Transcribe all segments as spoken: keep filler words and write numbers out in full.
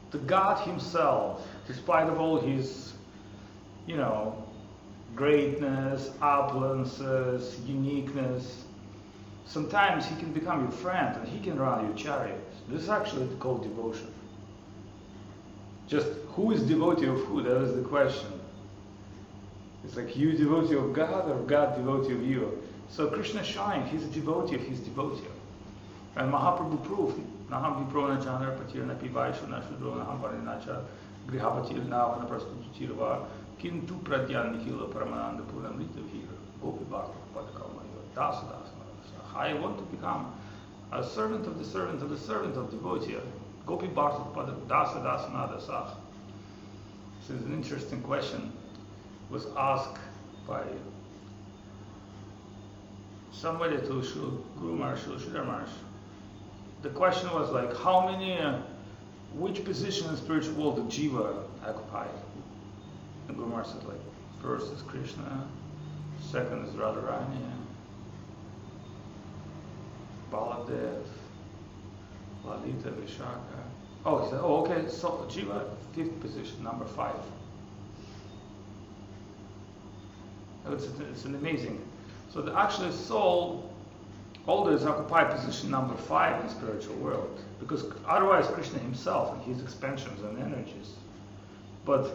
the God himself, despite of all his, you know, greatness, opulences, uniqueness, sometimes he can become your friend and he can run your chariot. This is actually called devotion. Just who is devotee of who? That is the question. It's like you devotee of God or God devotee of you. So Krishna is showing he's a devotee of his devotee. And Mahaprabhu proved, Naham Viprona Chandra Patir Napivaishu Nashudro Naham Parinacha Grihapatir Navana Prastutirva Kintu Pradyan Nikila Paramananda Puramrita Vira Gopi Bhakta Padakalmaya Dasa Dasa. I want to become a servant of the servant of the servant of devotee. Gopi Bhakta Dasa Dasa Nadasah. This is an interesting question. It was asked by somebody to Shri Guru Maharaj, Shri Sridhar Maharaj. The question was like, how many, uh, which position in the spiritual world did Jiva occupy? And Guru Maharaj said like, first is Krishna, second is Radharani, Baladev, Lalita, Vishaka. Oh, he said, oh, okay, so Jiva, fifth position, number five. It's, it's an amazing. So the actual soul always occupy position number five in the spiritual world, because otherwise Krishna himself and his expansions and energies. But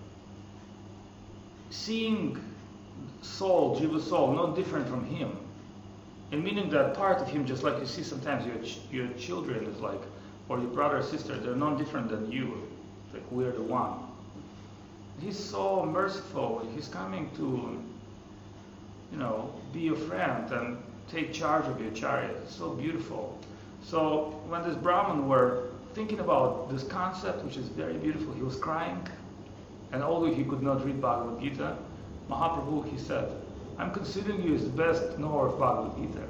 seeing soul, Jiva soul, not different from him, and meaning that part of him, just like you see sometimes your ch your children is like, or your brother or sister, they're not different than you. Like we're the one. He's so merciful. He's coming to, you know, be your friend and take charge of your chariot. It's so beautiful. So when this Brahmin were thinking about this concept, which is very beautiful, he was crying, and although he could not read Bhagavad Gita, Mahaprabhu, he said, I'm considering you as the best knower of Bhagavad Gita.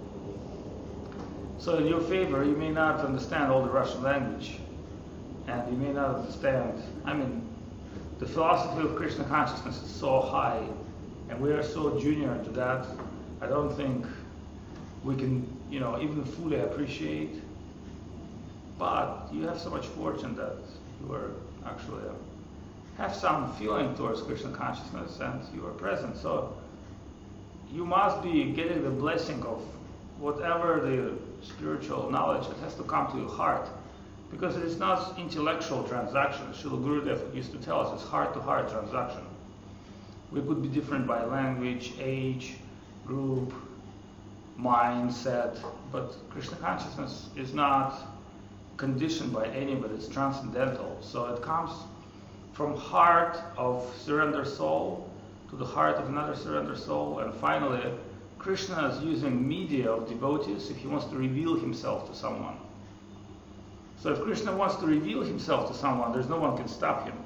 So in your favor, you may not understand all the Russian language, and you may not understand, I mean, the philosophy of Krishna consciousness is so high, and we are so junior to that, I don't think we can, you know, even fully appreciate. But you have so much fortune that you are actually uh, have some feeling towards Krishna consciousness, and you are present. So you must be getting the blessing of whatever the spiritual knowledge. It has to come to your heart, because it is not intellectual transaction. Srila Gurudev used to tell us it's heart-to-heart transaction. We could be different by language, age, group, mindset, but Krishna consciousness is not conditioned by anybody, it's transcendental. So it comes from heart of surrender soul to the heart of another surrender soul, and finally Krishna is using media of devotees if he wants to reveal himself to someone. So if Krishna wants to reveal himself to someone, there's no one can stop him.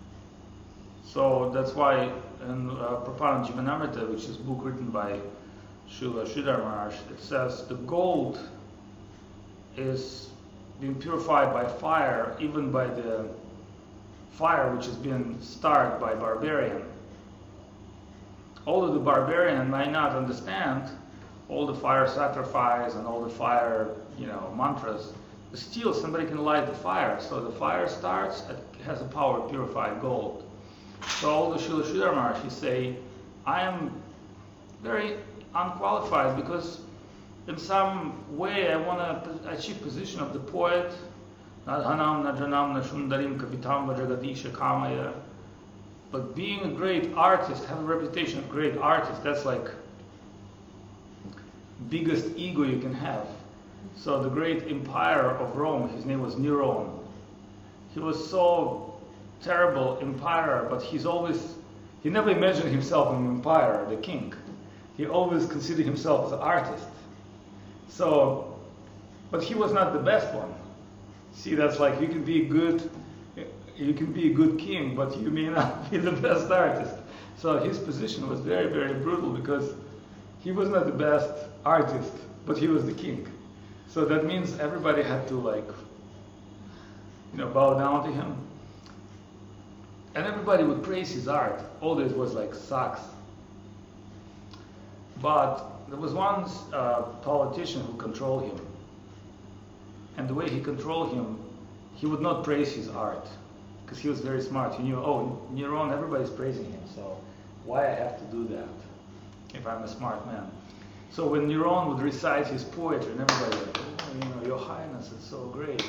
So that's why in uh, Prapadan Jivanamrita, which is a book written by Srila Sridhar Maharaj, it says the gold is being purified by fire, even by the fire which has been started by barbarian. Although the barbarian might not understand all the fire sacrifice and all the fire, you know, mantras, still somebody can light the fire. So the fire starts, it has the power to purify gold. So all the Srila Sridhar Maharaj, he say, I am very unqualified because in some way I want to achieve position of the poet. Nadhanam, Nadranam, Nashundarim, Kavitam, Vajagadisha, Kamaya. But being a great artist, have a reputation of great artist, that's like biggest ego you can have. So the great empire of Rome, his name was Neron. He was so terrible emperor, but he's always, he never imagined himself an emperor, the king. He always considered himself as an artist. So, but he was not the best one. See, that's like, you can be good, you can be a good king, but you may not be the best artist. So his position was very, very brutal because he was not the best artist, but he was the king. So that means everybody had to like, you know, bow down to him. And everybody would praise his art. All it was like sucks. But there was one uh, politician who controlled him. And the way he controlled him, he would not praise his art, because he was very smart. He knew, oh, Neron, everybody's praising him, so why I have to do that if I'm a smart man? So when Neron would recite his poetry, and everybody would, oh, you know, Your Highness, it's so great.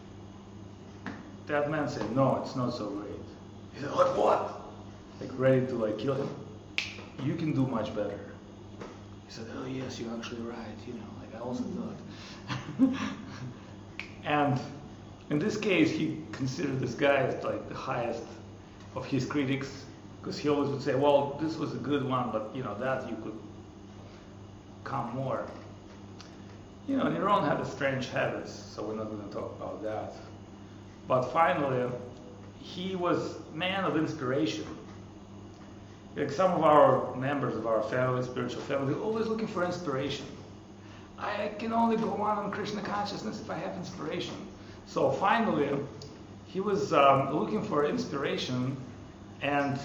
That man said, no, it's not so great. He said, what, what? Like ready to like kill him. You can do much better. He said, oh yes, you're actually right, you know, like I also thought. And in this case, he considered this guy as like the highest of his critics, because he always would say, well, this was a good one, but you know, that you could come more. You know, Neron had a strange habits, so we're not going to talk about that. But finally, he was man of inspiration. Like some of our members of our family, spiritual family, they're always looking for inspiration. I can only go on in Krishna consciousness if I have inspiration. So finally, he was um, looking for inspiration, and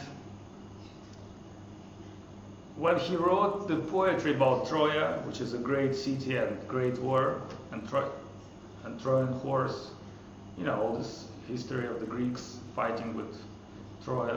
when he wrote the poetry about Troy, which is a great city and great war, and, Troy, and Trojan horse, you know, all this history of the Greeks fighting with Troy,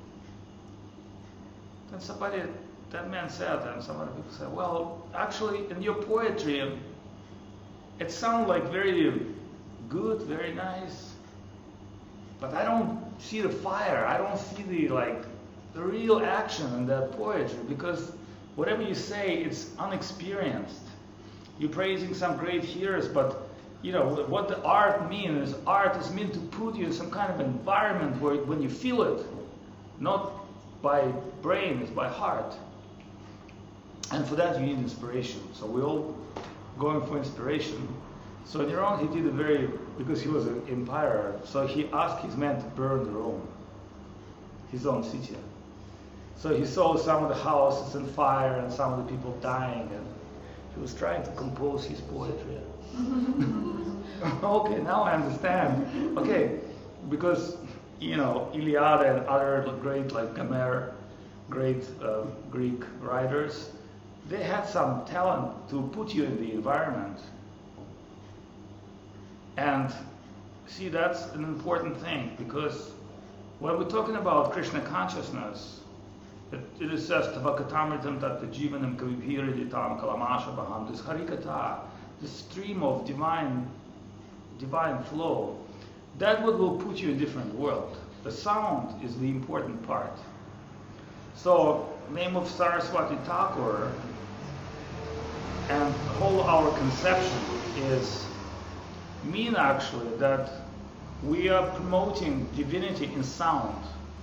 then somebody, that man said, and some other people said, well, actually, in your poetry, it sounds like very good, very nice, but I don't see the fire. I don't see the, like, the real action in that poetry, because whatever you say, it's unexperienced. You're praising some great heroes, but you know what the art means is art is meant to put you in some kind of environment where when you feel it, not by brain, it's by heart. And for that you need inspiration. So we're all going for inspiration. So Neron, he did a very, because he was an emperor, so he asked his men to burn Rome, his own city. So he saw some of the houses on fire and some of the people dying, and he was trying to compose his poetry. Okay, now I understand. Okay, because, you know, Iliad and other great, like Gomer, great uh, Greek writers, they had some talent to put you in the environment. And see, that's an important thing, because when we're talking about Krishna consciousness, it, it is says, Tavakatamritam tatta jivanam kavibhiraditam kalamashabaham, this harikata, the stream of divine, divine flow, that what will put you in a different world. The sound is the important part. So, name of Saraswati Thakur and whole our conception is mean actually that we are promoting divinity in sound.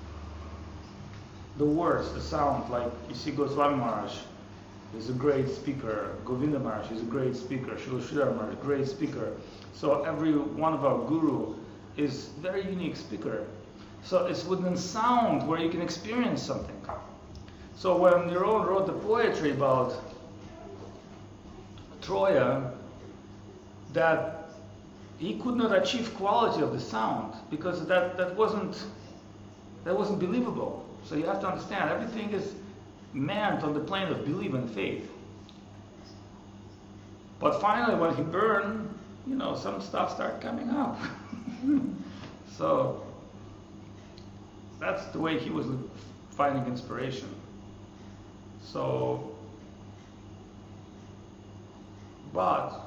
The words, the sound, like you see Goswami Maharaj is a great speaker, Govinda Maharaj is a great speaker, Srila Sridhar Maharaj, great speaker. So every one of our guru is very unique speaker. So it's within sound where you can experience something. So when Neron wrote the poetry about Troya, that he could not achieve quality of the sound because that, that wasn't that wasn't believable. So you have to understand, everything is meant on the plane of belief and faith. But finally, when he burned, you know, some stuff started coming up. So that's the way he was finding inspiration. So, but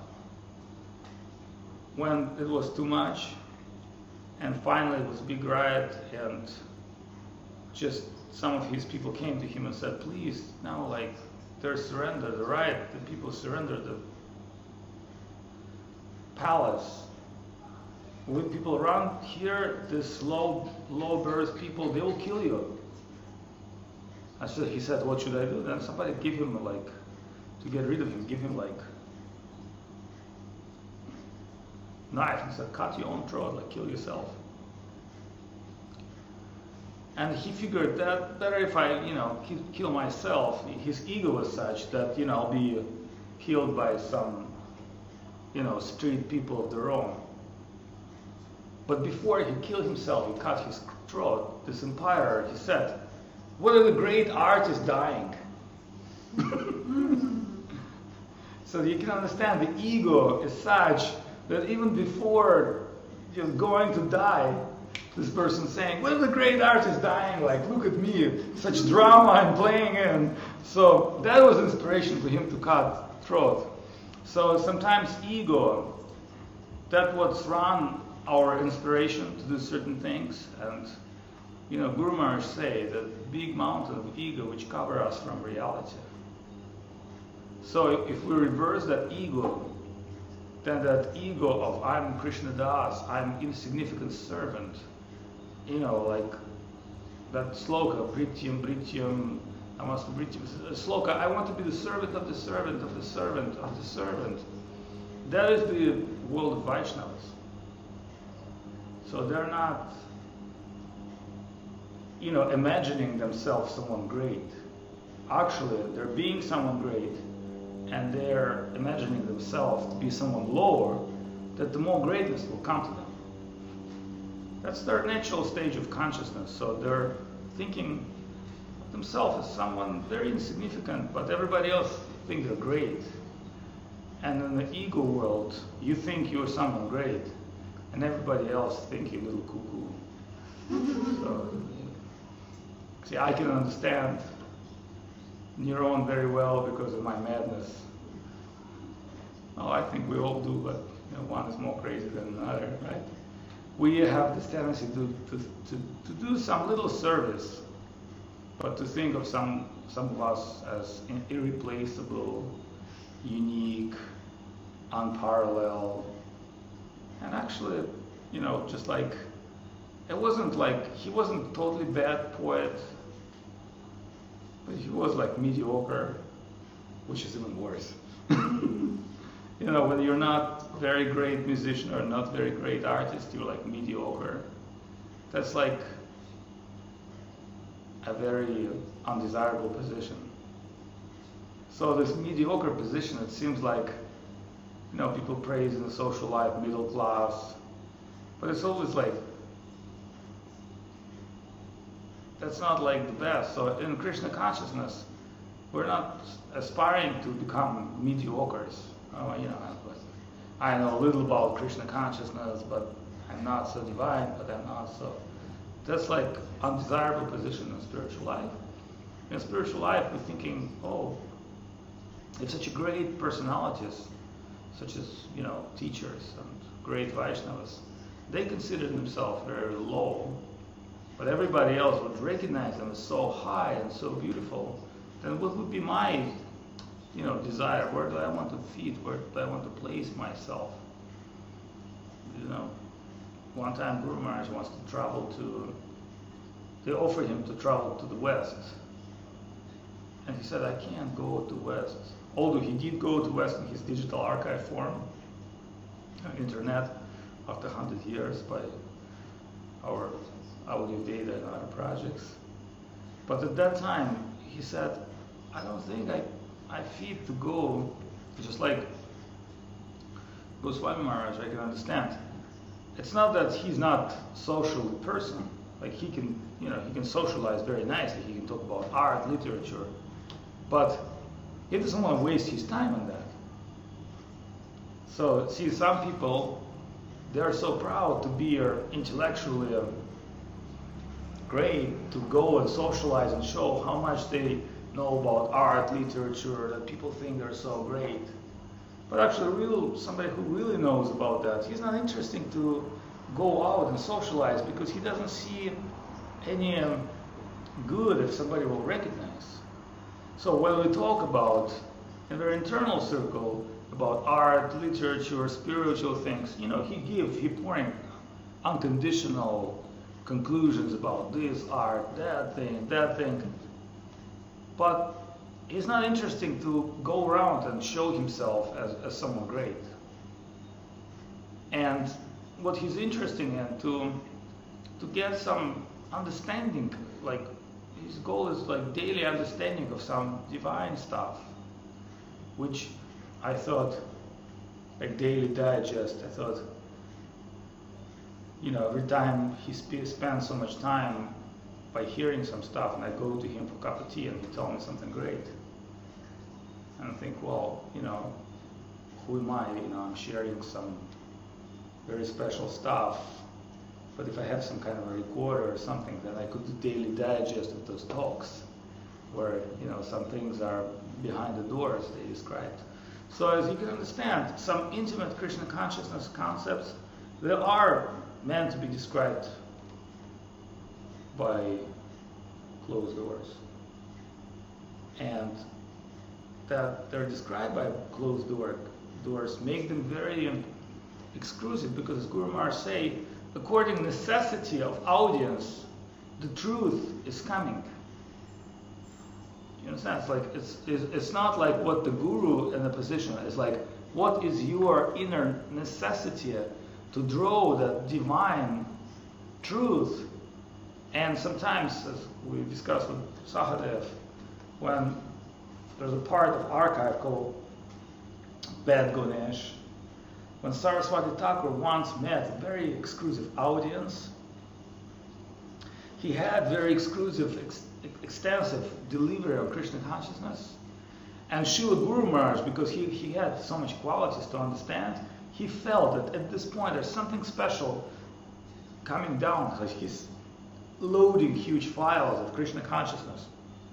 when it was too much, and finally it was a big riot, and just some of his people came to him and said, please, now like there's surrender, the riot, the people surrendered the palace. With people around here, this low, low birth people, they will kill you. I said, he said, what should I do? Then somebody give him like, to get rid of him, give him like knife. He said, cut your own throat, like kill yourself. And he figured that better if I, you know, kill myself. His ego was such that, you know, I'll be killed by some, you know, street people of their own. But before he killed himself, he cut his throat. This emperor, he said, what are the great artists dying? So you can understand the ego is such that even before just going to die. This person saying, well, the great artist dying, like, look at me, such drama I'm playing in. So that was inspiration for him to cut throat. So sometimes ego, that's what's run our inspiration to do certain things. And, you know, Guru Maharaj say that big mountain of ego which cover us from reality. So if we reverse that ego, then that ego of I'm Krishna Das, I'm insignificant servant, you know, like that sloka, Brityam, Brityam, I must be Brityam, sloka, I want to be the servant of the servant of the servant of the servant. That is the world of Vaishnavas. So they're not, you know, imagining themselves someone great. Actually, they're being someone great, and they're imagining themselves to be someone lower, that the more greatness will come to them. That's their natural stage of consciousness. So they're thinking of themselves as someone very insignificant, but everybody else think they're great. And in the ego world, you think you're someone great, and everybody else think you're a little cuckoo. So, see, I can understand Neuron very well because of my madness. Oh, I think we all do, but you know, one is more crazy than another, right? We have this tendency to, to, to, to do some little service, but to think of some, some of us as irreplaceable, unique, unparalleled. And actually, you know, just like, it wasn't like, he wasn't totally bad poet, but he was like mediocre, which is even worse. You know, when you're not very great musician or not very great artist, you're like mediocre. That's like a very undesirable position. So this mediocre position, it seems like, you know, people praise in the social life, middle class, but it's always like, that's not like the best. So in Krishna consciousness, we're not aspiring to become mediocres. Oh, you know, I know a little about Krishna consciousness, but I'm not so divine, but I'm not so. That's like undesirable position in spiritual life. In spiritual life, we're thinking, oh, if such a great personalities, such as, you know, teachers and great Vaishnavas, they consider themselves very low, but everybody else would recognize them as so high and so beautiful, then what would be my, you know, desire? Where do I want to feed? Where do I want to place myself? You know, one time Guru Maharaj wants to travel to, they offered him to travel to the West. And he said, I can't go to West. Although he did go to West in his digital archive form, on internet, after one hundred years by our Audio Veda and other projects. But at that time, he said, I don't think I, I fit to go, just like Goswami Maharaj, I can understand. It's not that he's not social person, like he can, you know, he can socialize very nicely, he can talk about art, literature, but he doesn't want to waste his time on that. So, see, some people, they're so proud to be uh, intellectually uh, great, to go and socialize and show how much they know about art, literature, that people think they're so great. But actually, real somebody who really knows about that, he's not interested to go out and socialize because he doesn't see any um, good if somebody will recognize. So when we talk about, in their internal circle, about art, literature, spiritual things, you know, he gives, he pouring unconditional conclusions about this art, that thing, that thing. But he's not interested to go around and show himself as, as someone great. And what he's interested in, to, to get some understanding, like his goal is like daily understanding of some divine stuff, which I thought, like daily digest, I thought, you know, every time he sp spends so much time by hearing some stuff, and I go to him for a cup of tea and he tells me something great. And I think, well, you know, who am I? You know, I'm sharing some very special stuff. But if I have some kind of a recorder or something, then I could do daily digest of those talks, where you know some things are behind the doors they described. So as you can understand, some intimate Krishna consciousness concepts, they are meant to be described by closed doors. And that they're described by closed door, doors make them very exclusive, because as Guru Maharaj say, according to necessity of audience, the truth is coming. You understand? It's like it's, it's it's not like what the guru in the position is like. What is your inner necessity to draw that divine truth? And sometimes, as we discussed with Sahadev, when there's a part of archive called Bad Ganesh, when Saraswati Thakur once met a very exclusive audience, he had very exclusive, ex extensive delivery of Krishna consciousness. And Srila Guru Maharaj, because he, he had so much qualities to understand, he felt that at this point there's something special coming down. Like he's loading huge files of Krishna consciousness.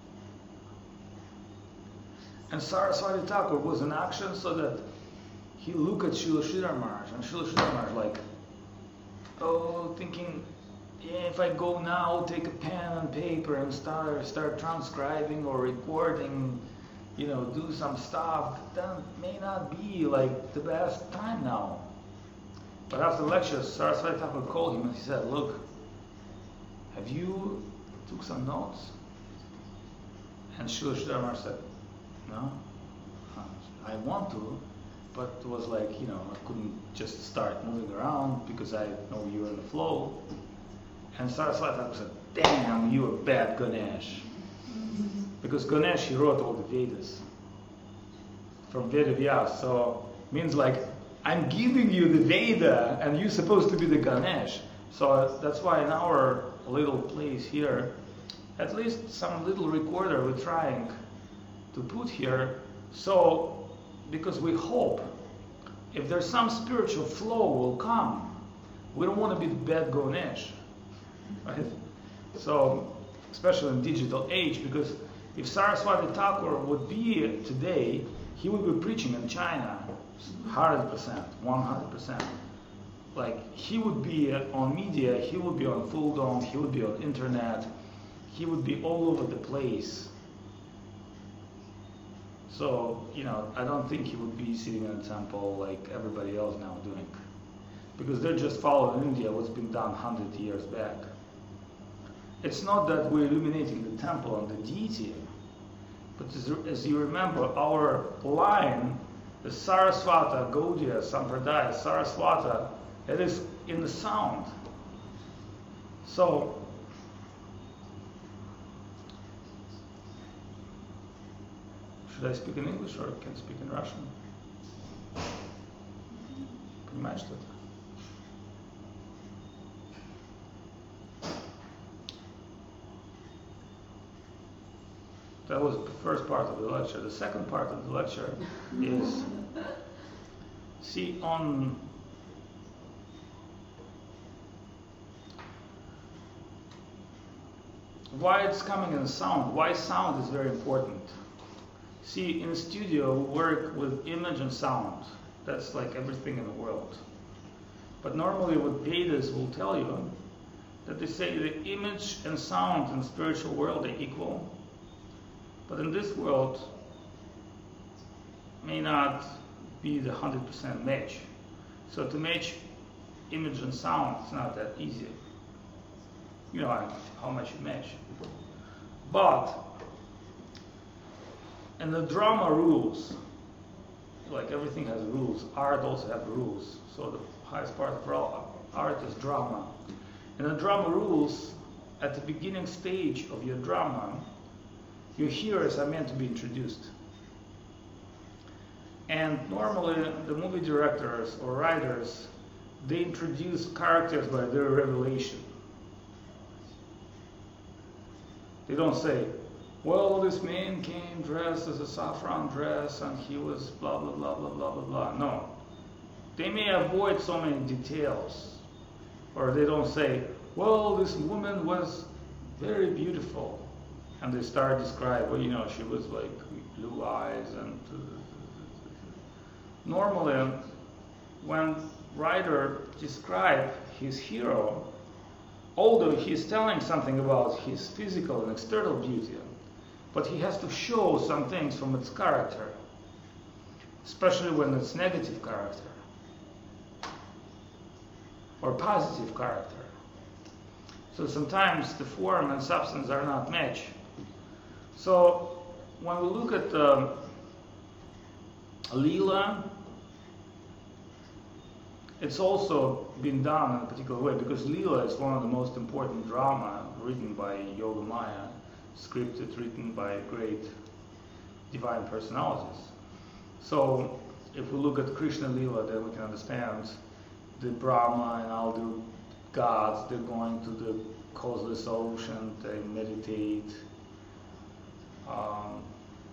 And Saraswati Thakur was in action so that he looked at Srila Sridhar Maharaj, and Srila Sridhar Maharaj like, oh, thinking, yeah, if I go now, take a pen and paper and start start transcribing or recording, you know, do some stuff, then it may not be like the best time now. But after the lecture, Saraswati Thakur called him and he said, look, have you took some notes? And Srila Sridhar Maharaj said, no, I want to, but it was like, you know, I couldn't just start moving around because I know you were in the flow. And Saraswati Thakur said, damn, you are bad Ganesh. Because Ganesh, he wrote all the Vedas from Veda Vyas. So means like, I'm giving you the Veda and you're supposed to be the Ganesh. So that's why in our little place here, at least some little recorder we're trying to put here. So, because we hope if there's some spiritual flow will come, we don't want to be the bad Ganesh. Right? So, especially in digital age, because if Saraswati Thakur would be today, he would be preaching in China, one hundred percent, one hundred percent. Like, he would be on media, he would be on Full Dome, he would be on internet, he would be all over the place. So, you know, I don't think he would be sitting in a temple like everybody else now doing. Because they're just following in India what's been done one hundred years back. It's not that we're illuminating the temple and the deity, but as, as you remember, our line, the Saraswata, Gaudiya, Sampradaya, Saraswata, it is in the sound. So, should I speak in English or can I speak in Russian? Понимаешь, что это? That was the first part of the lecture. The second part of the lecture is, see, on why it's coming in sound, why sound is very important. See, in the studio, we work with image and sound. That's like everything in the world. But normally what Vedas will tell you, that they say the image and sound in the spiritual world are equal. But in this world, may not be the one hundred percent match. So to match image and sound, it's not that easy. You know how much you match. But in the drama rules, like everything has rules, art also has rules. So the highest part of all art is drama. In the drama rules, at the beginning stage of your drama, your heroes are meant to be introduced. And normally the movie directors or writers, they introduce characters by their revelation. They don't say, well, this man came dressed as a saffron dress and he was blah, blah, blah, blah, blah, blah, blah. No. they may avoid so many details, or they don't say, well, this woman was very beautiful, and they start describe, well, you know, she was like blue eyes and normally when writer describe his hero, although he's telling something about his physical and external beauty, but he has to show some things from its character, especially when it's negative character or positive character. So sometimes the form and substance are not matched. So when we look at um, Leela, it's also been done in a particular way because Leela is one of the most important drama written by Yogamaya, scripted, written by great divine personalities. So if we look at Krishna Leela, then we can understand the Brahma and all the gods, they're going to the causeless ocean, they meditate. Um,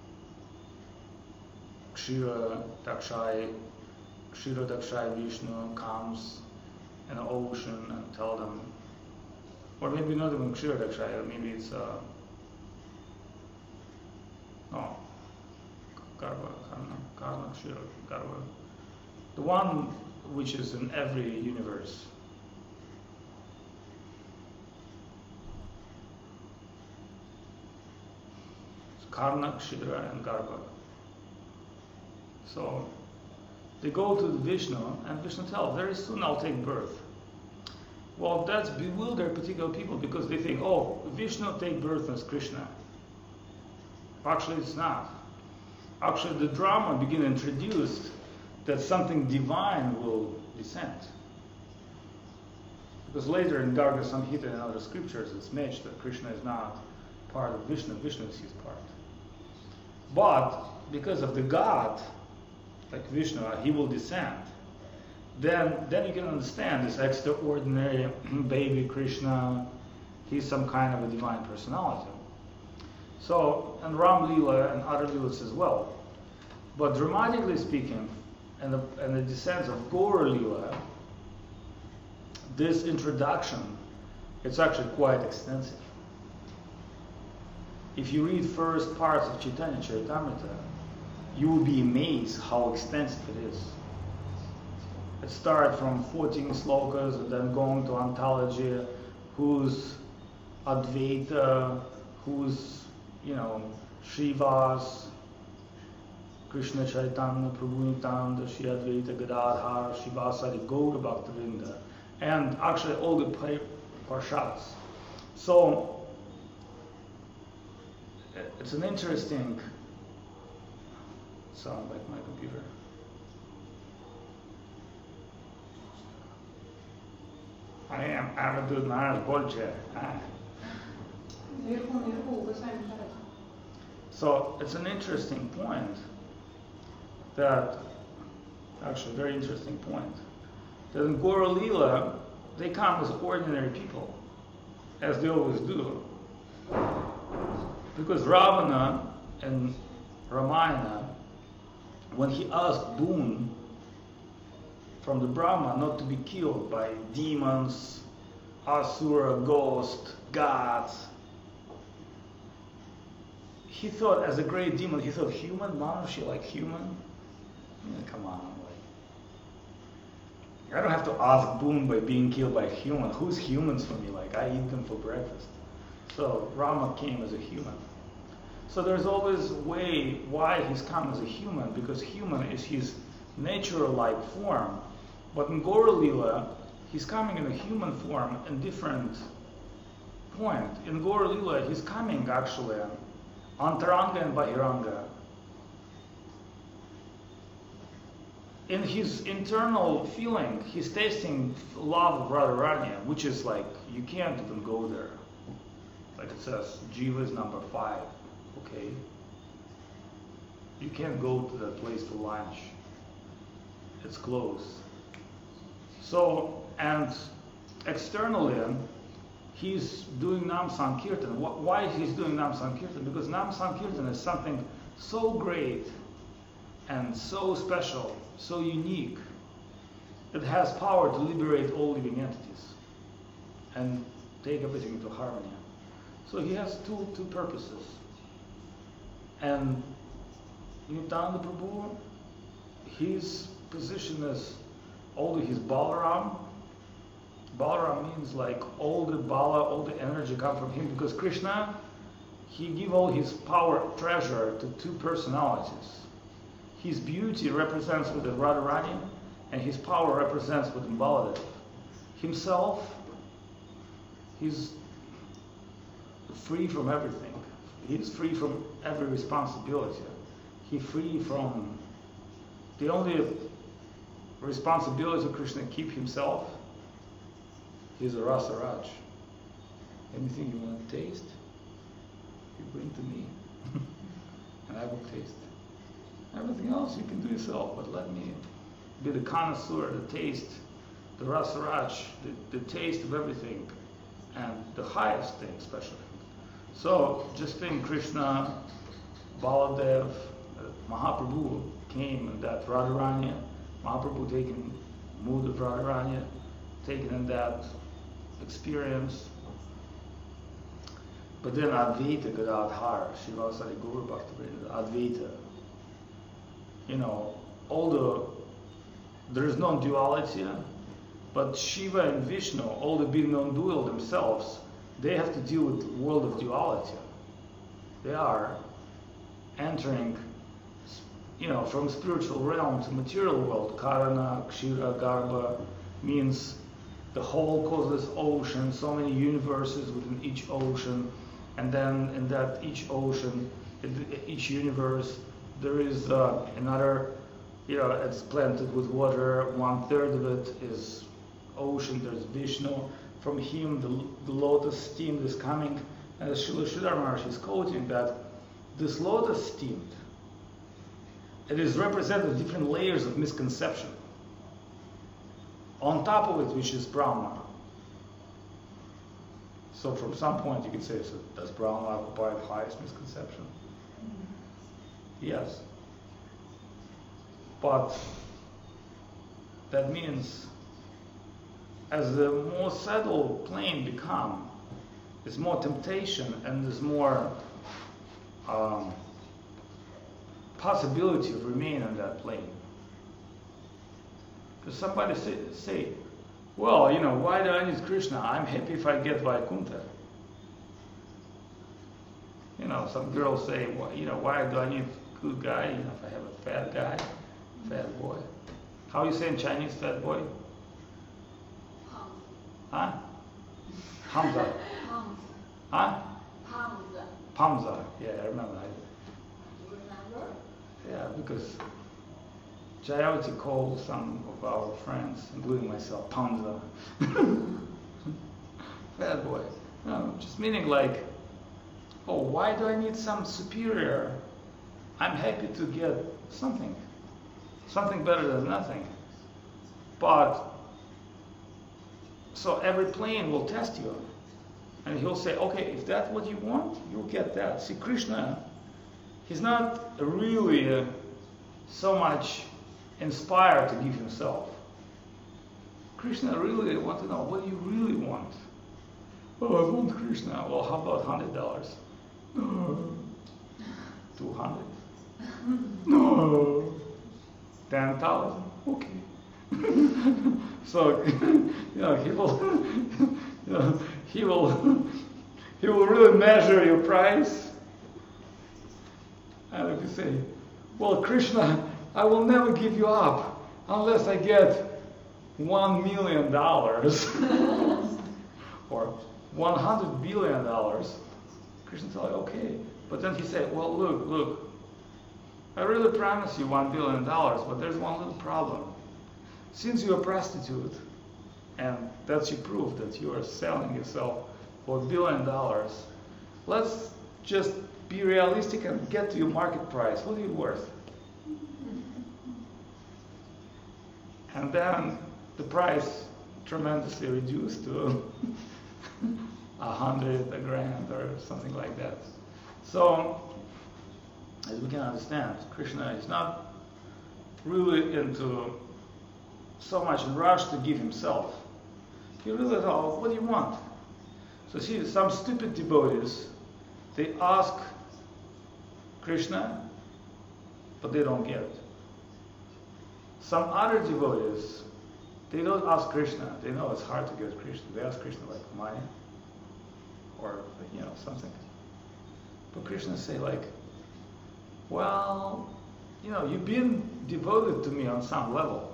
Kshira Dakshai, Kshira Dakshai Vishnu comes in the ocean and tell them, or maybe not even Kshira Dakshai, maybe it's uh, no, Garva, Karna, Karna, Kshira, Garva, the one which is in every universe. Karna, Kshira, and Garva. So they go to Vishnu, and Vishnu tells, very soon I'll take birth. Well, that's bewildered particular people because they think, oh, Vishnu take birth as Krishna. Actually, it's not. Actually, the drama begin introduced that something divine will descend. Because later in Garga Samhita and other scriptures, it's mentioned that Krishna is not part of Vishnu, Vishnu is his part. But because of the God, like Vishnu, he will descend. Then, then you can understand this extraordinary baby Krishna, he's some kind of a divine personality. So, and Ram Leela and other Leelas as well. But dramatically speaking, and the, and the descent of Gaura Leela, this introduction, it's actually quite extensive. If you read first parts of Chaitanya Charitamrita, you will be amazed how extensive it is. It starts from fourteen slokas and then going to ontology, who's Advaita, who's, you know, Shrivas, Krishna Chaitanya, Prabhu Nityananda, Shri Advaita Gadadhar, Shivasari, Gaura Bhaktivinoda, and actually all the parshads. So it's an interesting sound like my computer. I am Avadud Maharaj Bolche. So it's an interesting point that, actually very interesting point, that in Gaura Leela, they come as ordinary people, as they always do. Because Ravana in Ramayana, when he asked boon from the Brahma not to be killed by demons, asura, ghosts, gods, he thought, as a great demon, he thought, human, Manushi, like human? Yeah, come on, like, I don't have to ask boon by being killed by a human. Who's humans for me? Like, I eat them for breakfast. So Rama came as a human. So there's always a way why he's come as a human, because human is his natural-like form. But in Gaura Leela, he's coming in a human form in different point. In Gaura Leela, he's coming actually Antaranga and Bahiranga. In his internal feeling, he's tasting love of Radharani, which is like, you can't even go there. Like it says, Jiva is number five, okay? You can't go to that place for lunch. It's closed. So, and externally, he's doing Nam Sankirtan. Why he's doing Nam Sankirtan? Because Nam Sankirtan is something so great and so special, so unique, it has power to liberate all living entities and take everything into harmony. So he has two two purposes. And Nityananda Prabhu, his position is, although he's Balaram, Balaram means like all the Bala, all the energy come from him, because Krishna, he give all his power, treasure to two personalities. His beauty represents within Radharani, and his power represents within Baladev. Himself, he's free from everything. He's free from every responsibility. He's free from the only responsibility Krishna keep himself. He's a Rasa Raj. Anything you want to taste, you bring to me, and I will taste. Everything else you can do yourself, but let me be the connoisseur, the taste, the Rasa Raj, the, the taste of everything, and the highest thing especially. So just think Krishna, Baladev, uh, Mahaprabhu came in that Radharani, Mahaprabhu taking mood of Radharani, taken in that experience. But then Advaita Gadadhar, Srivasadi Guru Bhaktivinoda, Advaita. You know, although there is non-duality, but Shiva and Vishnu, although being non-dual themselves, they have to deal with the world of duality. They are entering, you know, from spiritual realm to material world. Karana, Kshira, Garbha means the whole causeless ocean, so many universes within each ocean, and then in that each ocean, in each universe, there is uh, another, you know, it's planted with water. One third of it is ocean. There's Vishnu. From him, the, the lotus steam is coming, and as Srila Sridhar Maharaj is quoting that this lotus steam, it is represented with different layers of misconception. On top of it, which is Brahma. So from some point you could say, so does Brahma occupy the highest misconception? Mm-hmm. Yes. But that means as the more settled plane become, there's more temptation and there's more um, possibility of remaining on that plane. Because somebody say, say, well, you know, why do I need Krishna? I'm happy if I get Vaikuntha. You know, some girls say, well, you know, why do I need a good guy? You know, if I have a fat guy, fat boy. How you say in Chinese, fat boy? Huh? Hamza. Huh? Hamza. Hamza. Yeah, I remember. You remember? Yeah, because Jayavati called some of our friends, including myself, Hamza. Fat boy. No, just meaning like, oh, why do I need some superior? I'm happy to get something. Something better than nothing. But so every plane will test you. And he'll say, okay, if that's what you want, you'll get that. See, Krishna, he's not really uh, so much inspired to give himself. Krishna really wants to know, what do you really want? Oh, I want Krishna. Well, how about one hundred dollars? No. two hundred? No. ten thousand? Okay. So, you know, he will, you know, he will, he will really measure your price. And if you say, well, Krishna, I will never give you up unless I get one million dollars or one hundred billion dollars. Krishna said, okay. But then he said, well, look, look, I really promise you one billion dollars, but there's one little problem. Since you're a prostitute, and that's your proof that you are selling yourself for a billion dollars, let's just be realistic and get to your market price. What are you worth? And then the price tremendously reduced to a hundred, a grand, or something like that. So, as we can understand, Krishna is not really into so much rush to give himself. He really thought, what do you want? So see, some stupid devotees, they ask Krishna, but they don't get it. Some other devotees, they don't ask Krishna. They know it's hard to get Krishna. They ask Krishna like money or, you know, something. But Krishna say like, well, you know, you've been devoted to me on some level.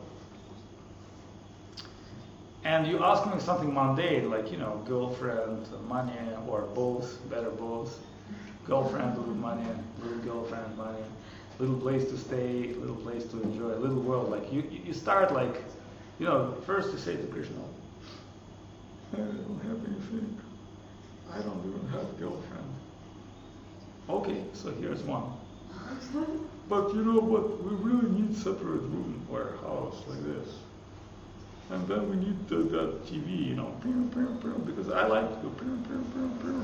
And you ask me something mundane, like, you know, girlfriend, money, or both, better both. Girlfriend, little money, little girlfriend, money, little place to stay, little place to enjoy, little world. Like, you, you start like, you know, first you say to Krishna, I don't have anything. I don't even have a girlfriend. Okay, so here's one. But you know what, we really need separate room or a house like this. And then we need the, that T V, you know, because I like to go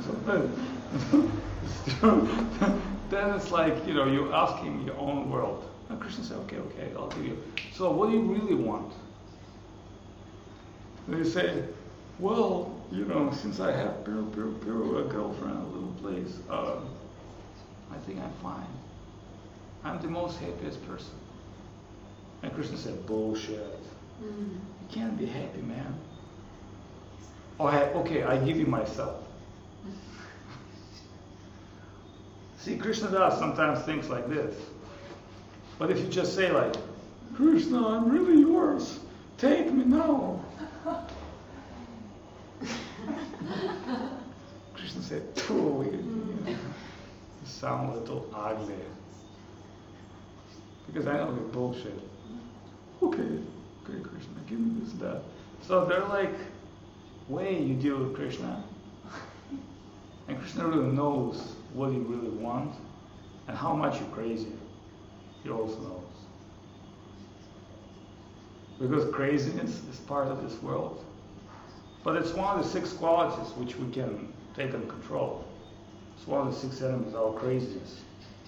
sometimes. Then it's like, you know, you're asking your own world. And Krishna said, okay, okay, I'll give you. So what do you really want? They say, well, you know, since I have pure, pure, pure, a girlfriend, a little place, uh, I think I'm fine. I'm the most happiest person. And Krishna said, bullshit. Mm. You can't be happy, man. Oh, I, okay, I give you myself. See, Krishna does sometimes things like this. But if you just say like, Krishna, I'm really yours. Take me now. Krishna said, oh, you, you sound a little ugly. Because I know you're bullshit. Okay, okay, Krishna, give me this, that. So they're like, way you deal with Krishna. And Krishna really knows what you really want and how much you're crazy. He also knows. Because craziness is part of this world. But it's one of the six qualities which we can take and control. It's one of the six enemies, our craziness.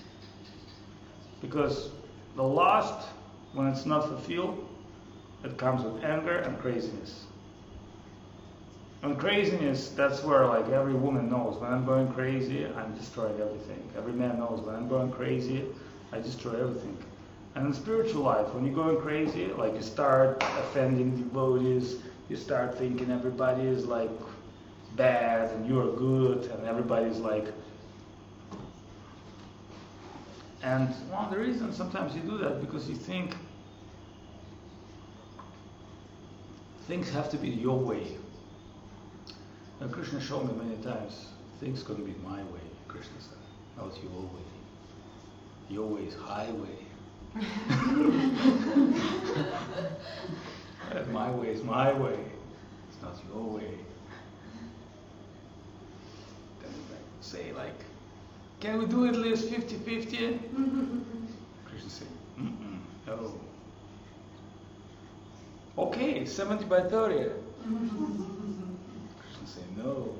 Because the lust, when it's not fulfilled, it comes with anger and craziness. And craziness, that's where like every woman knows, when I'm going crazy, I'm destroying everything. Every man knows, when I'm going crazy, I destroy everything. And in spiritual life, when you're going crazy, like you start offending devotees, you start thinking everybody is like bad and you're good and everybody's like. And one of the reasons sometimes you do that because you think things have to be your way. And Krishna showed me many times, things gonna be my way. Krishna said, not your way. Your way is highway. And my way is my way. It's not your way. Then we say like, can we do at least fifty-fifty? Krishna said, mm-mm, no. Okay, seventy by thirty. Krishna said, no.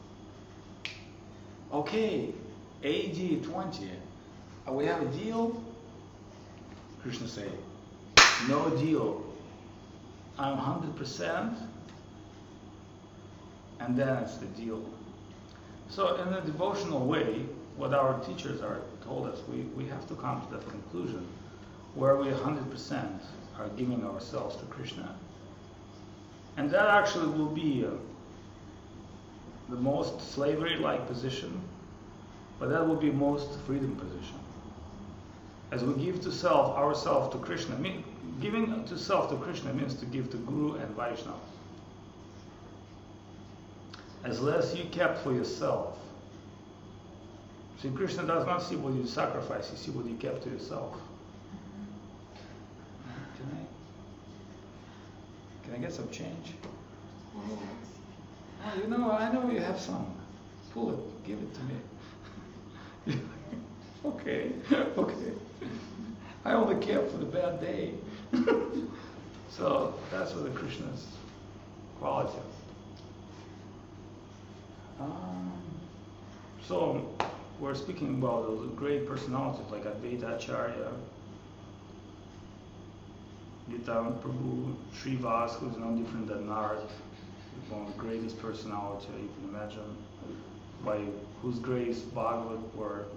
Okay, eighty twenty. Uh, we have a deal? Krishna said, no deal. I'm one hundred percent, and then it's the deal. So in a devotional way, what our teachers are told us, we, we have to come to that conclusion where we one hundred percent are giving ourselves to Krishna. And that actually will be uh, the most slavery-like position, but that will be most freedom position. As we give to self, ourselves to Krishna, mean, giving to self to Krishna means to give to Guru and Vaishnava. As less you kept for yourself. See, Krishna does not see what you sacrifice, he sees what you kept to yourself. Can I, can I get some change? Oh, you know, I know you have some. Pull it, give it to me. Okay, okay. I only care for the bad day. So that's what the Krishna's quality. Um, so we're speaking about those great personalities like Advaita Acharya, Nityananda Prabhu, Srivas, who's no different than Narad, one of the greatest personalities you can imagine, by whose grace Bhagavad or